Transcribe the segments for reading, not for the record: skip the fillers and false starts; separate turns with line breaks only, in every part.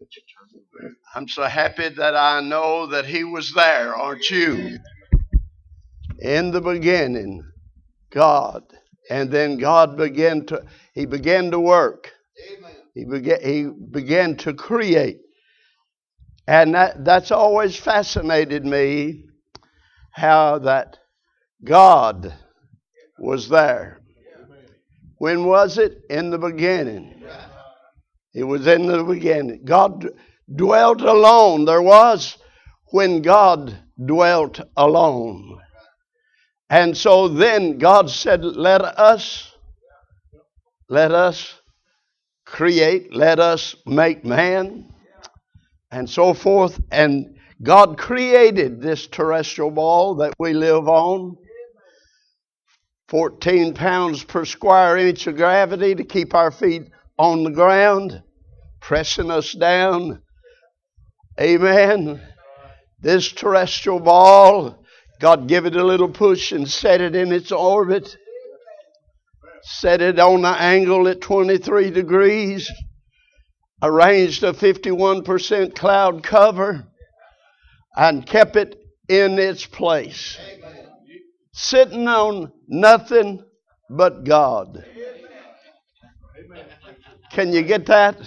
I'm so happy that I know that He was there, aren't you? In the beginning, God. And then God began to work. He began to create. And that's always fascinated me, how that God was there. When was it? In the beginning. It was in the beginning. God dwelt alone. There was when God dwelt alone. And so then God said, let us create, let us make man, and so forth. And God created this terrestrial ball that we live on. 14 pounds per square inch of gravity to keep our feet on the ground, pressing us down. Amen. This terrestrial ball, God gave it a little push and set it in its orbit. Set it on the angle at 23 degrees. Arranged a 51% cloud cover and kept it in its place. Sitting on nothing but God. Can you get that?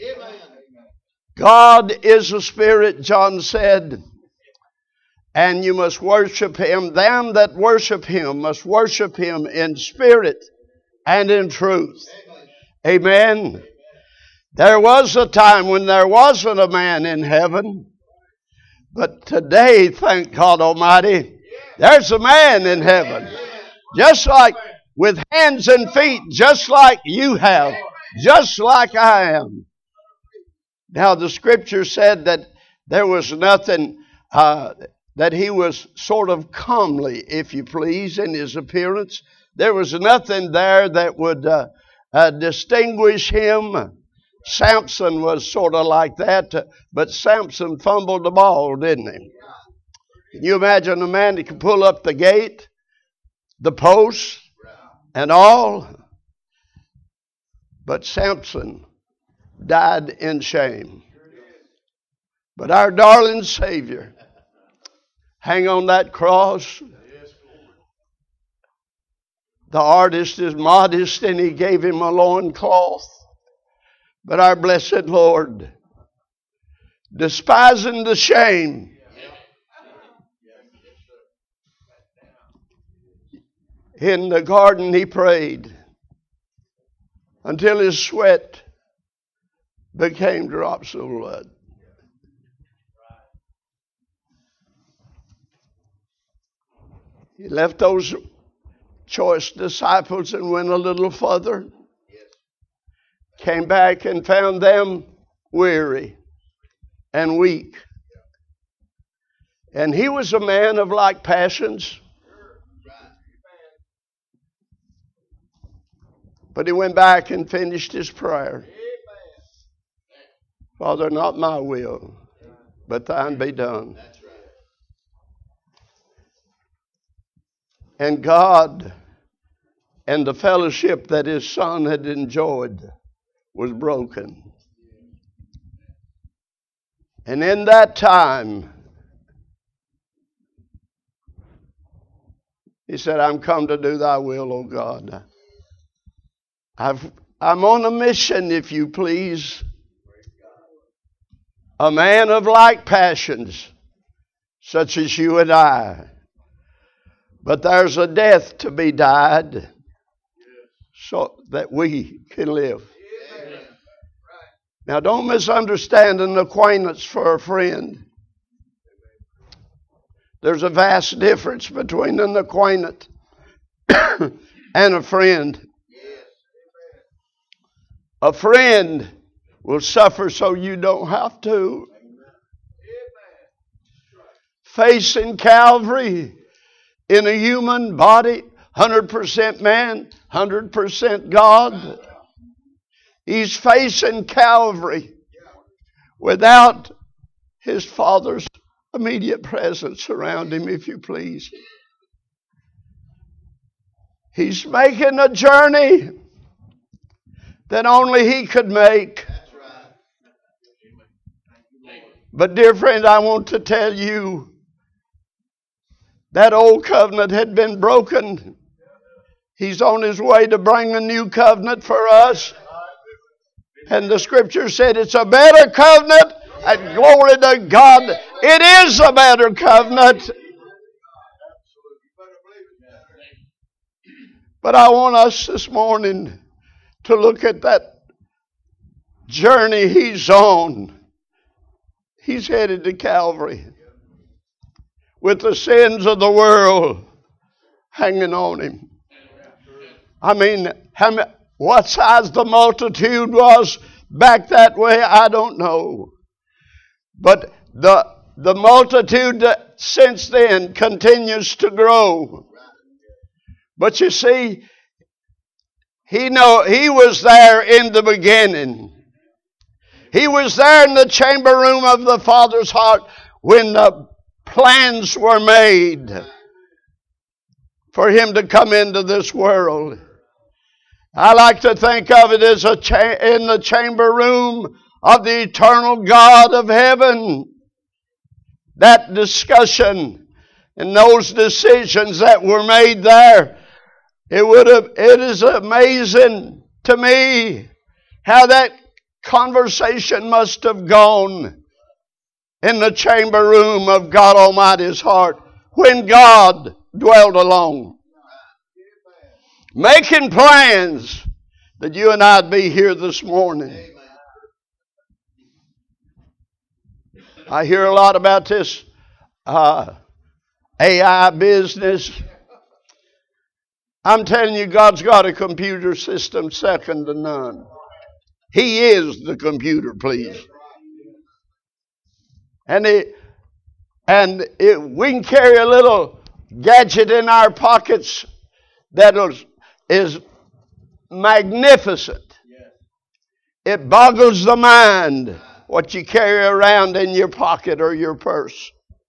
God is a spirit, John said, and you must worship Him. Them that worship Him must worship Him in spirit and in truth. Amen. There was a time when there wasn't a man in heaven, but today, thank God Almighty, there's a man in heaven. Just like, with hands and feet, just like you have, just like I am. Now the scripture said that there was nothing, that he was sort of comely, if you please, in his appearance. There was nothing there that would distinguish him. Samson was sort of like that, but Samson fumbled the ball, didn't he? Can you imagine a man that could pull up the gate, the posts, and all? But Samson died in shame. But our darling Savior hang on that cross. The artist is modest and he gave him a loincloth. But our blessed Lord, despising the shame, in the garden he prayed until his sweat became drops of blood. He left those choice disciples and went a little further. Came back and found them weary and weak. And he was a man of like passions. But he went back and finished his prayer. Father, not my will, but thine be done. And God and the fellowship that his son had enjoyed was broken. And in that time, he said, I'm come to do thy will, O God. I'm on a mission, if you please. A man of like passions, such as you and I. But there's a death to be died so that we can live. Now, don't misunderstand an acquaintance for a friend. There's a vast difference between an acquaintance and a friend. A friend will suffer so you don't have to. Facing Calvary in a human body, 100% man, 100% God. He's facing Calvary without his Father's immediate presence around him, if you please. He's making a journey that only he could make. But dear friend, I want to tell you that old covenant had been broken. He's on his way to bring a new covenant for us. And the scripture said it's a better covenant. And glory to God, it is a better covenant. But I want us this morning to look at that journey he's on. He's headed to Calvary with the sins of the world hanging on him. I mean, what size the multitude was back that way, I don't know. But the multitude since then continues to grow. But you see, he was there in the beginning. He was there in the chamber room of the Father's heart when the plans were made for him to come into this world. I like to think of it as in the chamber room of the eternal God of heaven. That discussion and those decisions that were made there, it is amazing to me how that conversation must have gone in the chamber room of God Almighty's heart when God dwelled alone, making plans that you and I'd be here this morning. I hear a lot about this AI business. I'm telling you, God's got a computer system second to none. He is the computer, please. And we can carry a little gadget in our pockets that is magnificent. It boggles the mind what you carry around in your pocket or your purse.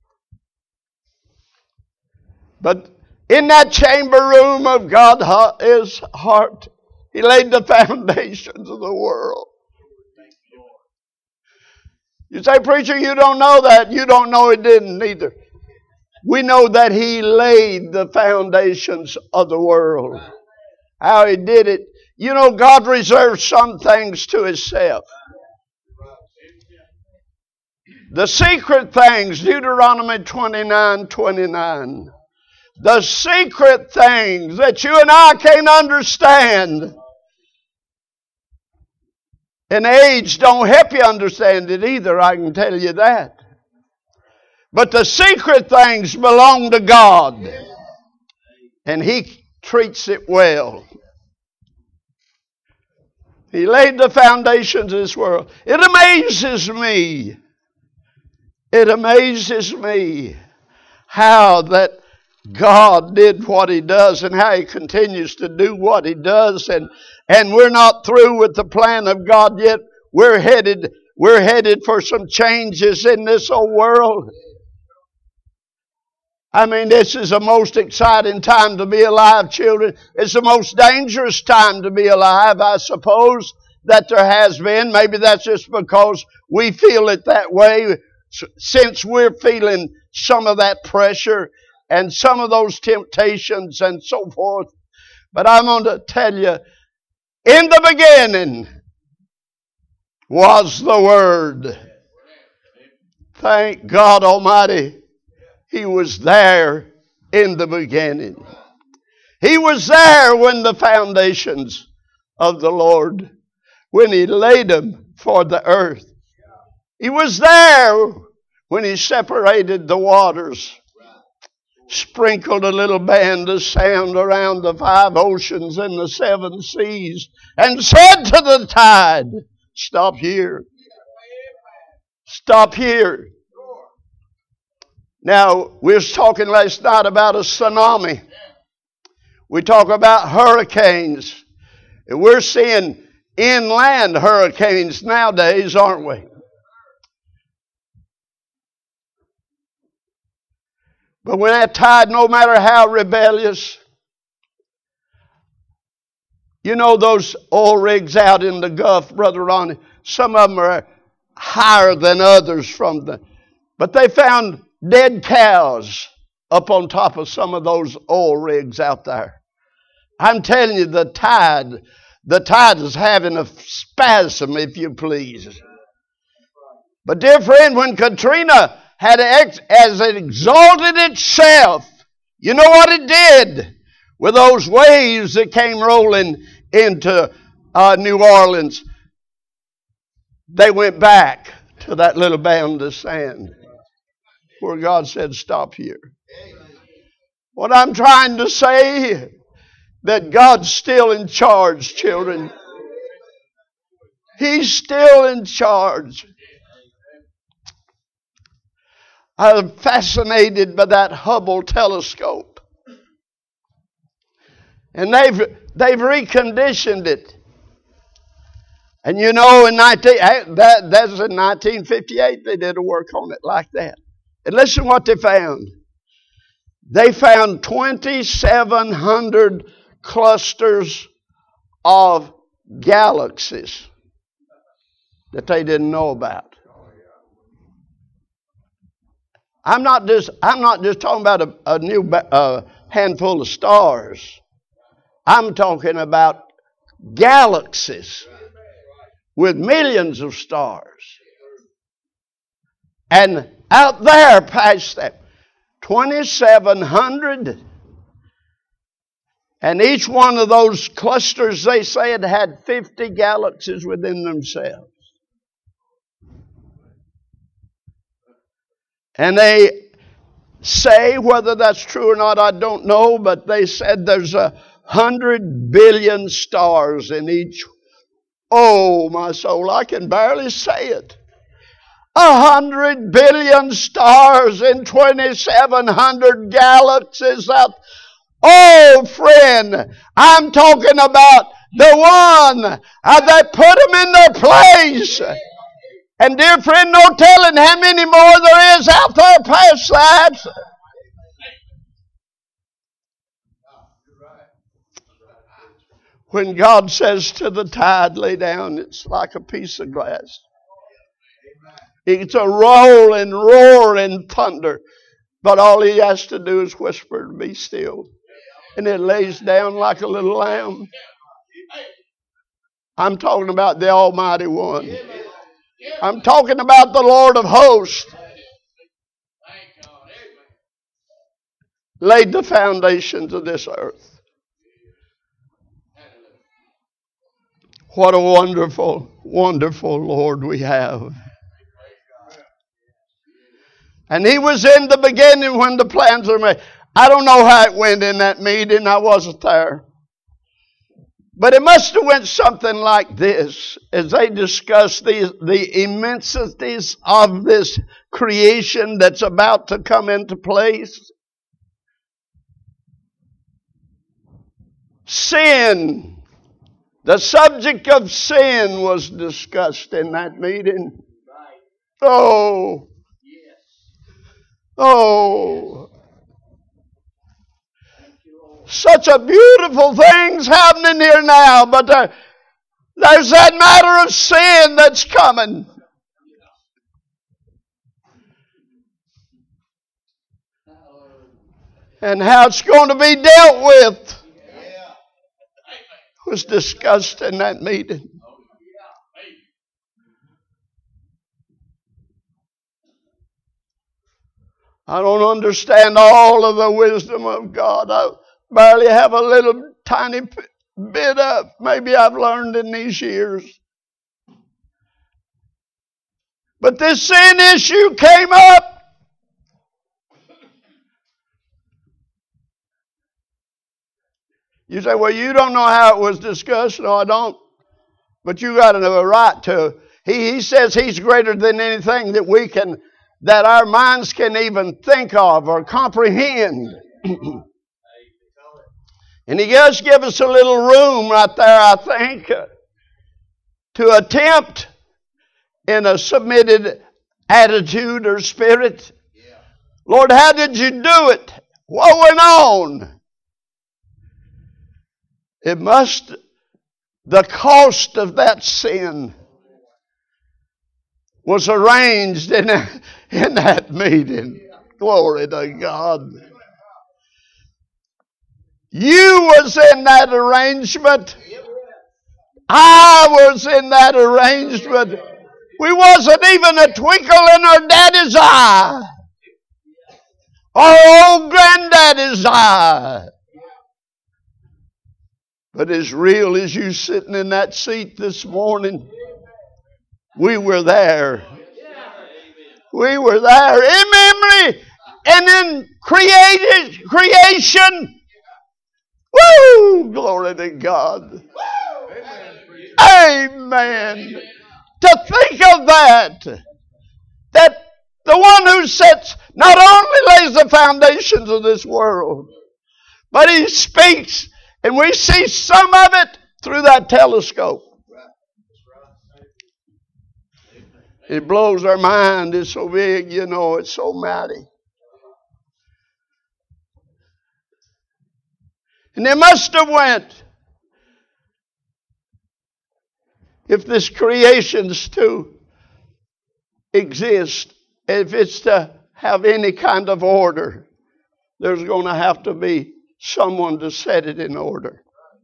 But in that chamber room of God's heart, He laid the foundations of the world. You say, preacher, you don't know that. You don't know He didn't either. We know that He laid the foundations of the world. How He did it. You know, God reserves some things to Himself. The secret things, Deuteronomy 29:29. The secret things that you and I can't understand. And age don't help you understand it either, I can tell you that. But the secret things belong to God. And He treats it well. He laid the foundations of this world. It amazes me. It amazes me how that God did what He does and how He continues to do what He does. And we're not through with the plan of God yet. We're headed for some changes in this old world. I mean, this is the most exciting time to be alive, children. It's the most dangerous time to be alive, I suppose, that there has been. Maybe that's just because we feel it that way, since we're feeling some of that pressure and some of those temptations and so forth. But I'm going to tell you, in the beginning was the Word. Thank God Almighty, He was there in the beginning. He was there when the foundations of the Lord, when He laid them for the earth. He was there when He separated the waters, sprinkled a little band of sand around the 5 oceans and the 7 seas, and said to the tide, stop here. Stop here. Now, we was talking last night about a tsunami. We talk about hurricanes. And we're seeing inland hurricanes nowadays, aren't we? But when that tide, no matter how rebellious, you know those oil rigs out in the Gulf, Brother Ronnie, some of them higher than others from the. But they found dead cows up on top of some of those oil rigs out there. I'm telling you, the tide is having a spasm, if you please. But dear friend, when Katrina as it exalted itself, you know what it did? With those waves that came rolling into New Orleans, they went back to that little band of sand where God said, stop here. What I'm trying to say, that God's still in charge, children. He's still in charge. I'm fascinated by that Hubble telescope. And they've reconditioned it. And you know, that's in 1958 they did a work on it like that. And listen what they found. They found 2,700 clusters of galaxies that they didn't know about. I'm not just talking about a new handful of stars. I'm talking about galaxies with millions of stars. And out there past that, 2,700. And each one of those clusters, they said, had 50 galaxies within themselves. And they say, whether that's true or not, I don't know, but they said there's 100 billion stars in each. Oh, my soul, I can barely say it. 100 billion stars in 2,700 galaxies out. Oh, friend, I'm talking about the one that put them in their place. And dear friend, no telling how many more there is out there past that. When God says to the tide, lay down, it's like a piece of glass. It's a rolling, roaring thunder. But all he has to do is whisper, be still. And it lays down like a little lamb. I'm talking about the Almighty One. I'm talking about the Lord of hosts. Laid the foundations of this earth. What a wonderful, wonderful Lord we have. And He was in the beginning when the plans were made. I don't know how it went in that meeting. I wasn't there. But it must have went something like this as they discussed the immensities of this creation that's about to come into place. Sin. The subject of sin was discussed in that meeting. Oh. Oh. Such a beautiful thing's happening here now, but there's that matter of sin that's coming. And how it's going to be dealt with was discussed in that meeting. I don't understand all of the wisdom of God. I barely have a little tiny bit of maybe I've learned in these years. But this sin issue came up. You say, well, you don't know how it was discussed. No, I don't. But you got a right to. He says He's greater than anything that our minds can even think of or comprehend. And He does give us a little room right there, I think, to attempt in a submitted attitude or spirit. Lord, how did you do it? What went on? The cost of that sin was arranged in that meeting. Glory to God. You was in that arrangement. I was in that arrangement. We wasn't even a twinkle in our daddy's eye. Our old granddaddy's eye. But as real as you sitting in that seat this morning, we were there. We were there in memory and in creation. Woo! Glory to God. Amen. To think of that. That the one who sets, not only lays the foundations of this world, but He speaks, and we see some of it through that telescope. It blows our mind. It's so big, it's so mighty. And they must have went, if this creation's to exist, if it's to have any kind of order, there's going to have to be someone to set it in order.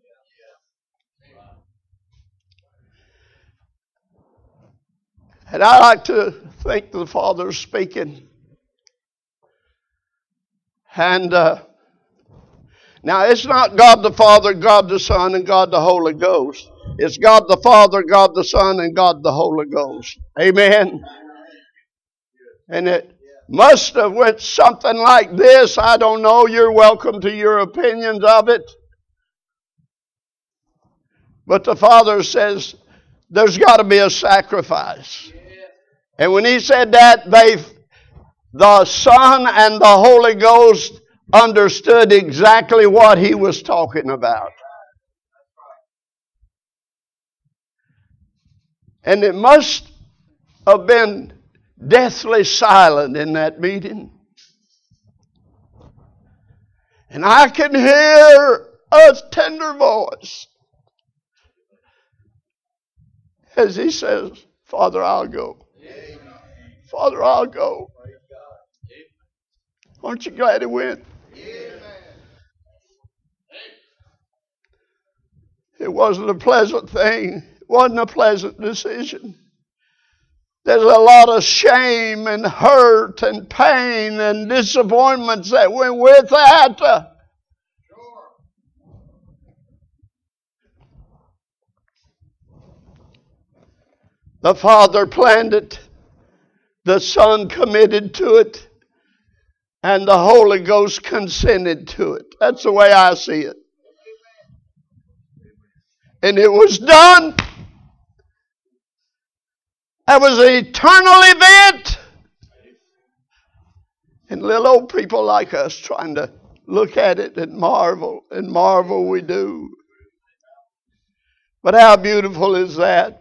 And I like to think the Father's speaking. And now it's not God the Father, God the Son, and God the Holy Ghost. It's God the Father, God the Son, and God the Holy Ghost. Amen. And it must have went something like this. I don't know. You're welcome to your opinions of it. But the Father says there's got to be a sacrifice. And when He said that, the Son and the Holy Ghost understood exactly what He was talking about. And it must have been deathly silent in that meeting. And I can hear a tender voice as He says, Father, I'll go. Father, I'll go. Aren't you glad He went? It wasn't a pleasant thing. It wasn't a pleasant decision. There's a lot of shame and hurt and pain and disappointments that went with that. The Father planned it. The Son committed to it. And the Holy Ghost consented to it. That's the way I see it. And it was done. That was an eternal event. And little old people like us trying to look at it and marvel we do. But how beautiful is that?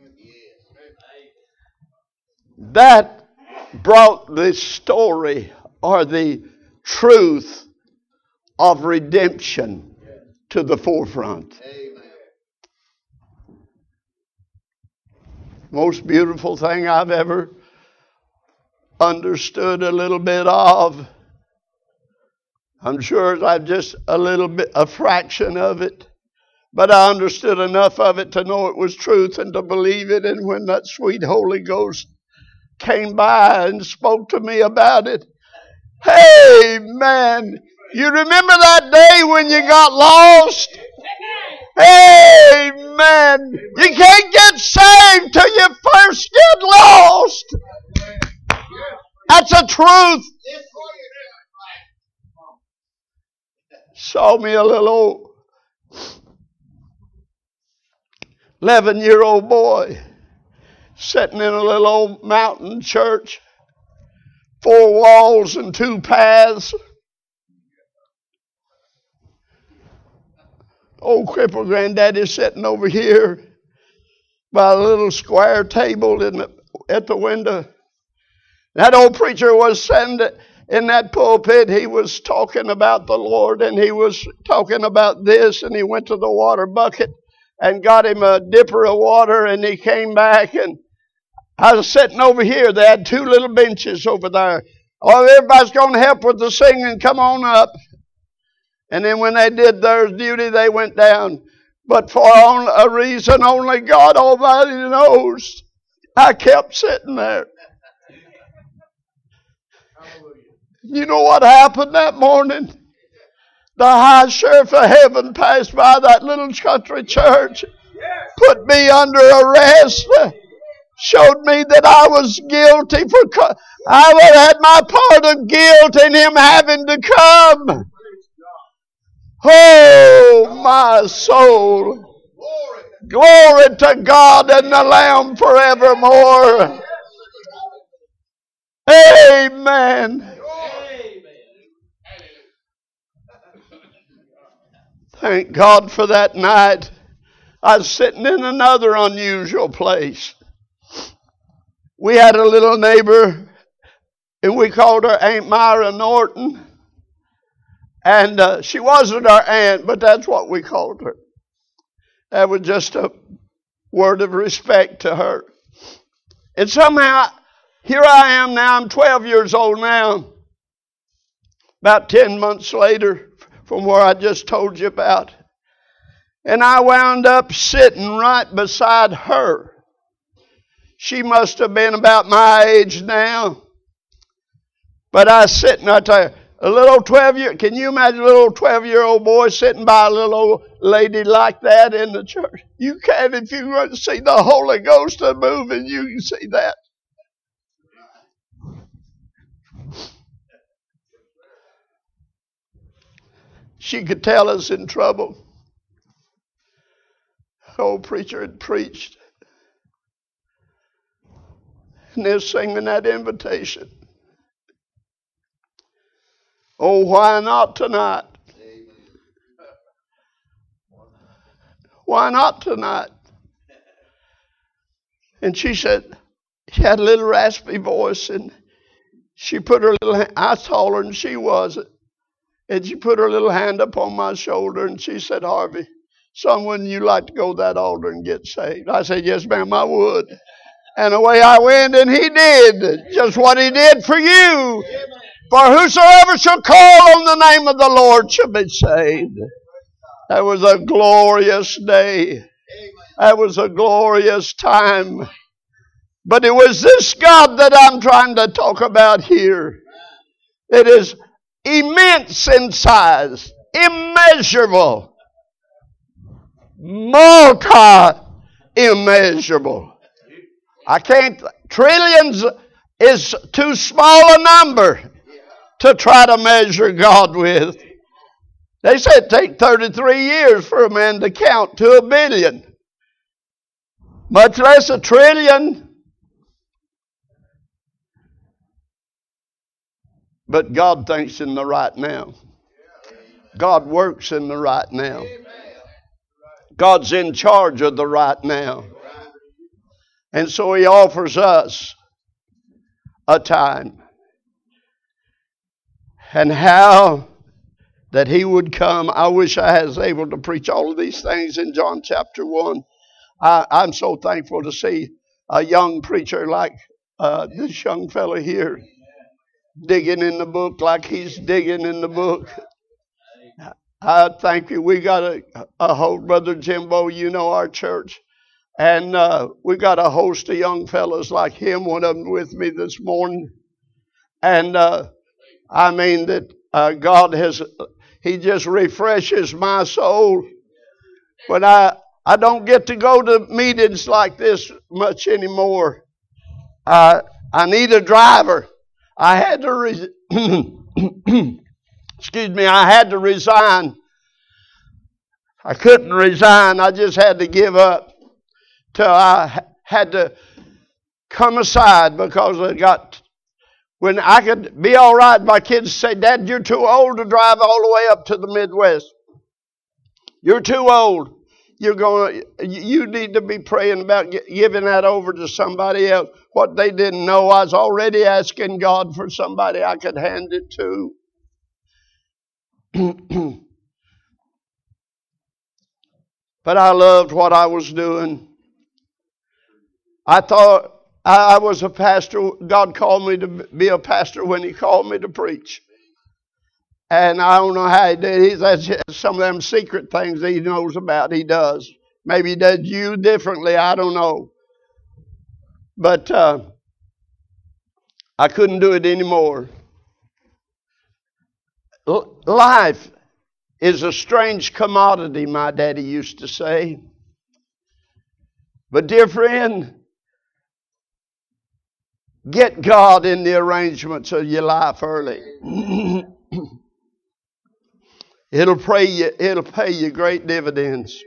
That brought the story or the truth of redemption to the forefront. Most beautiful thing I've ever understood a little bit of. I'm sure I've just a fraction of it. But I understood enough of it to know it was truth and to believe it. And when that sweet Holy Ghost came by and spoke to me about it, hey, man, you remember that day when you got lost? Amen. You can't get saved till you first get lost. That's a truth. Saw me a little old 11-year-old boy sitting in a little old mountain church, 4 walls and 2 paths. Old crippled granddaddy sitting over here by a little square table at the window. That old preacher was sitting in that pulpit. He was talking about the Lord, and he was talking about this, and he went to the water bucket and got him a dipper of water, and he came back, and I was sitting over here. They had two little benches over there. Oh, everybody's going to help with the singing. Come on up. And then when they did their duty, they went down. But for a reason only God Almighty knows, I kept sitting there. You know what happened that morning? The high sheriff of heaven passed by that little country church, put me under arrest, showed me that I was guilty. I would have had my part of guilt in him having to come. Oh, my soul. Glory to God and the Lamb forevermore. Amen. Thank God for that night. I was sitting in another unusual place. We had a little neighbor, and we called her Aunt Myra Norton. And she wasn't our aunt, but that's what we called her. That was just a word of respect to her. And somehow, here I am now. I'm 12 years old now. About 10 months later from where I just told you about. And I wound up sitting right beside her. She must have been about my age now. But I was sitting, I tell you, a little 12-year, can you imagine a little 12-year-old boy sitting by a little old lady like that in the church? You can, if you want to see the Holy Ghost moving, you can see that. She could tell us in trouble. The old preacher had preached. And they're singing that invitation. Oh, why not tonight? Why not tonight? And she said, she had a little raspy voice, and she put her little hand, I was taller than she was, and she put her little hand upon my shoulder, and she said, Harvey, son, wouldn't you like to go to that altar and get saved? I said, yes, ma'am, I would. And away I went, and he did just what he did for you. For whosoever shall call on the name of the Lord shall be saved. That was a glorious day. That was a glorious time. But it was this God that I'm trying to talk about here. It is immense in size, immeasurable, multi-immeasurable. I can't, trillions is too small a number to try to measure God with. They said it take 33 years for a man to count to 1 billion. Much less 1 trillion. But God thinks in the right now. God works in the right now. God's in charge of the right now. And so He offers us a time. And how that He would come. I wish I was able to preach all of these things in John chapter 1. I'm so thankful to see a young preacher like this young fellow here digging in the book like he's digging in the book. I thank you. We got a host, Brother Jimbo, you know our church. And we got a host of young fellows like him, one of them with me this morning. And I mean that God has, He just refreshes my soul. But I don't get to go to meetings like this much anymore. I need a driver. I had to I had to resign. I couldn't resign. I just had to give up till I had to come aside because I got, when I could be all right, my kids say, Dad, you're too old to drive all the way up to the Midwest. You're too old. You need to be praying about giving that over to somebody else. What they didn't know, I was already asking God for somebody I could hand it to. But I loved what I was doing. I thought I was a pastor. God called me to be a pastor when He called me to preach. And I don't know how He did. That's some of them secret things He knows about. He does. Maybe He does you differently. I don't know. But I couldn't do it anymore. Life is a strange commodity, my daddy used to say. But dear friend, get God in the arrangements of your life early. It'll pay you great dividends.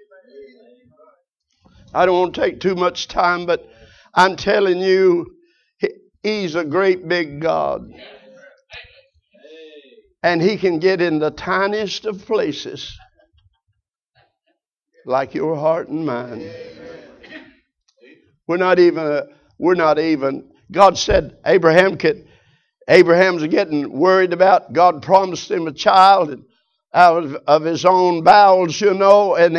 I don't want to take too much time, but I'm telling you, He's a great big God. And He can get in the tiniest of places, like your heart and mind. We're not even. God said Abraham's getting worried about. God promised him a child out of his own bowels, and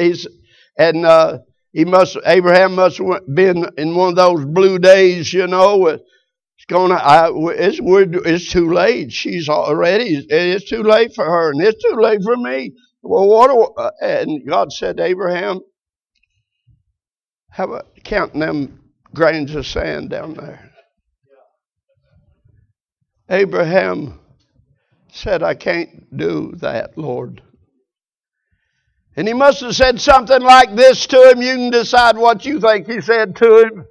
Abraham must have been in one of those blue days, It's too late. It's too late for her, and it's too late for me. Well, and God said to Abraham, how about counting them grains of sand down there? Abraham said, I can't do that, Lord. And he must have said something like this to him. You can decide what you think he said to him.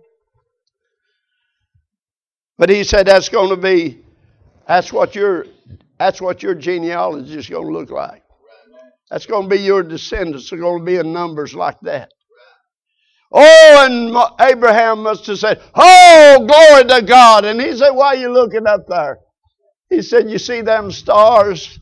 But he said, that's what your genealogy is going to look like. That's going to be your descendants. They're going to be in numbers like that. Oh, and Abraham must have said, oh, glory to God. And he said, why are you looking up there? He said, you see them stars?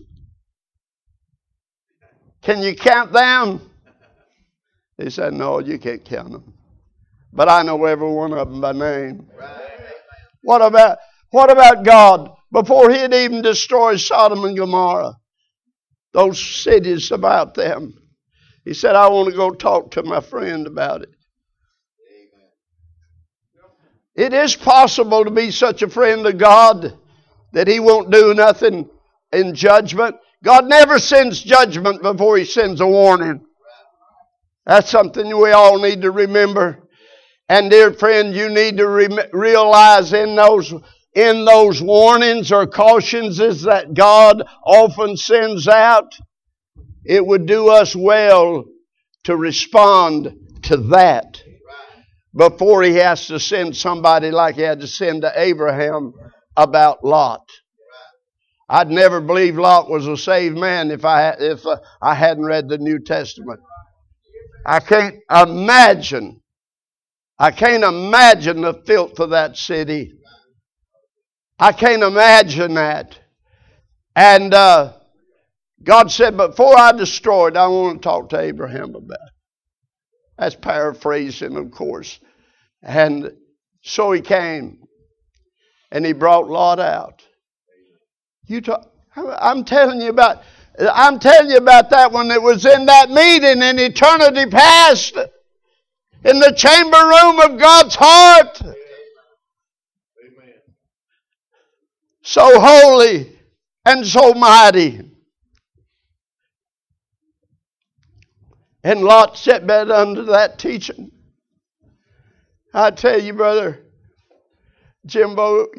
Can you count them? He said, no, you can't count them. But I know every one of them by name. What about God? Before He'd even destroyed Sodom and Gomorrah, those cities about them, He said, I want to go talk to my friend about it. It is possible to be such a friend of God that He won't do nothing in judgment. God never sends judgment before He sends a warning. That's something we all need to remember. And dear friend, you need to realize in those warnings or cautions that God often sends out, it would do us well to respond to that before He has to send somebody like He had to send to Abraham about Lot. I'd never believe Lot was a saved man if I hadn't read the New Testament. I can't imagine the filth of that city. I can't imagine that. And God said, before I destroy it, I want to talk to Abraham about it. That's paraphrasing, of course. And so he came, and he brought Lot out. I'm telling you about that when it was in that meeting in eternity past, in the chamber room of God's heart. Amen. So holy and so mighty. And Lot sat back under that teaching. I tell you, brother Jimbo,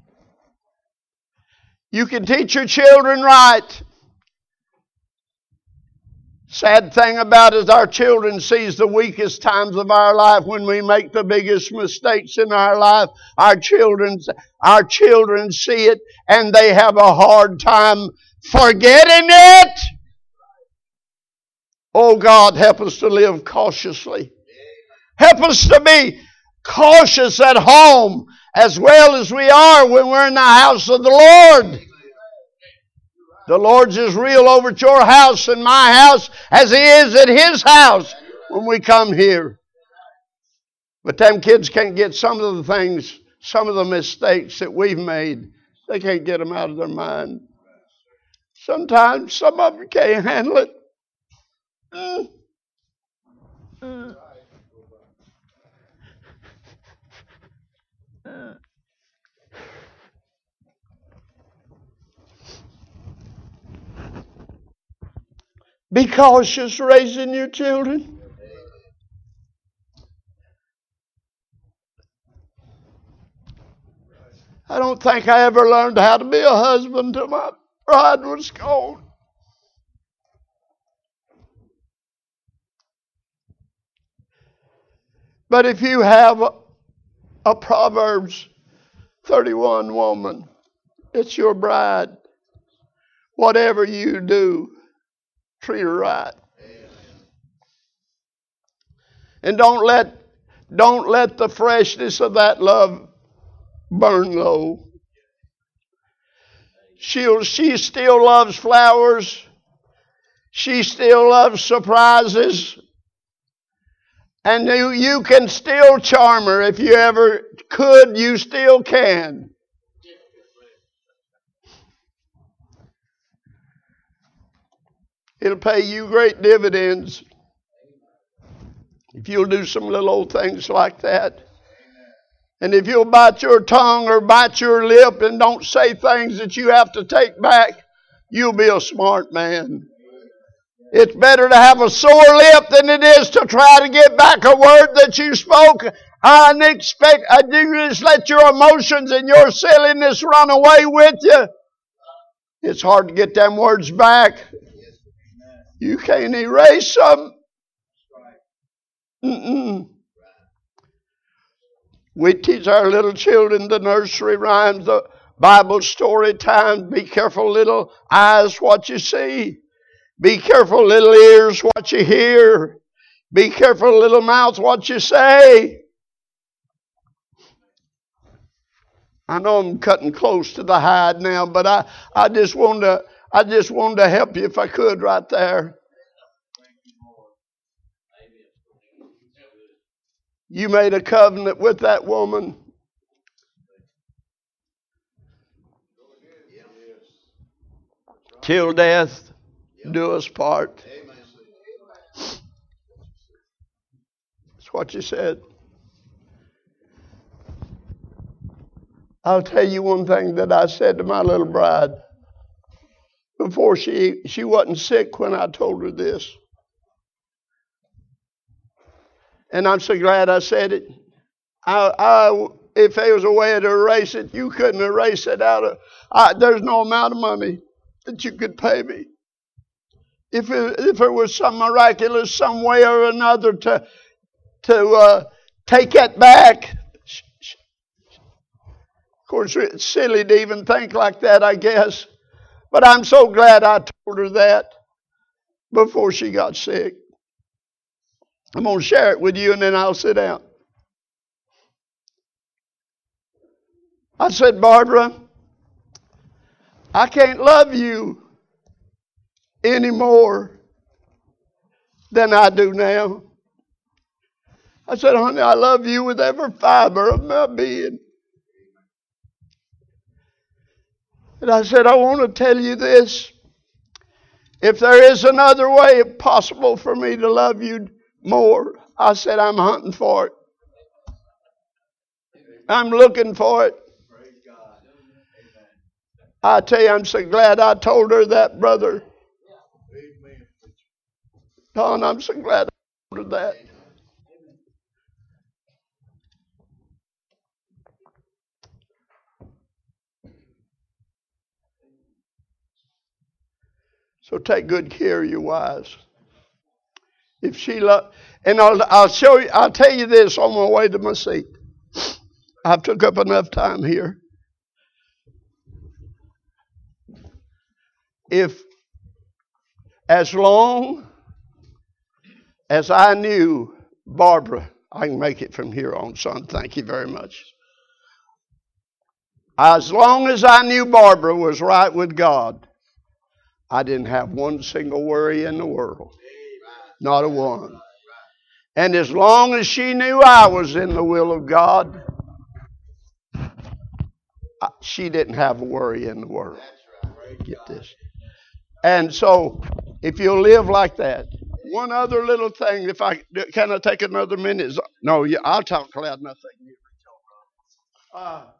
you can teach your children right. Sad thing about it is our children sees the weakest times of our life when we make the biggest mistakes in our life. Our children see it and they have a hard time forgetting it. Oh God, help us to live cautiously. Help us to be cautious at home as well as we are when we're in the house of the Lord. The Lord's as real over at your house and my house as He is at His house when we come here. But them kids can't get some of the mistakes that we've made. They can't get them out of their mind. Sometimes some of them can't handle it. Be cautious raising your children. I don't think I ever learned how to be a husband till my bride was gone. But if you have a Proverbs 31 woman, it's your bride. Whatever you do, treat her right. And don't let the freshness of that love burn low. She still loves flowers. She still loves surprises. And you can still charm her. If you ever could, you still can. It'll pay you great dividends if you'll do some little old things like that. And if you'll bite your tongue or bite your lip and don't say things that you have to take back, you'll be a smart man. It's better to have a sore lip than it is to try to get back a word that you spoke. I do just let your emotions and your silliness run away with you. It's hard to get them words back. You can't erase them. We teach our little children the nursery rhymes, the Bible story time. Be careful, little eyes, what you see. Be careful, little ears, what you hear. Be careful, little mouth, what you say. I know I'm cutting close to the hide now, but I just wanted to help you if I could right there. You made a covenant with that woman. Till death do us part. That's what you said. I'll tell you one thing that I said to my little bride before she wasn't sick when I told her this. And I'm so glad I said it. If there was a way to erase it, you couldn't erase it out of. There's no amount of money that you could pay me. If there was some miraculous some way or another to take it back. Of course, it's silly to even think like that, I guess. But I'm so glad I told her that before she got sick. I'm going to share it with you and then I'll sit down. I said, Barbara, I can't love you any more than I do now. I said, honey, I love you with every fiber of my being. And I said, I want to tell you this. If there is another way possible for me to love you more, I said, I'm hunting for it. I'm looking for it. I tell you, I'm so glad I told her that, brother. Don, I'm so glad I told her that. So take good care of your wives. If she and I'll show you. I'll tell you this on my way to my seat. I've took up enough time here. If as long as I knew Barbara, I can make it from here on, son. Thank you very much. As long as I knew Barbara was right with God, I didn't have one single worry in the world. Not a one. And as long as she knew I was in the will of God, she didn't have a worry in the world. Get this. And so, if you'll live like that, one other little thing, can I take another minute? No, I'll talk loud enough.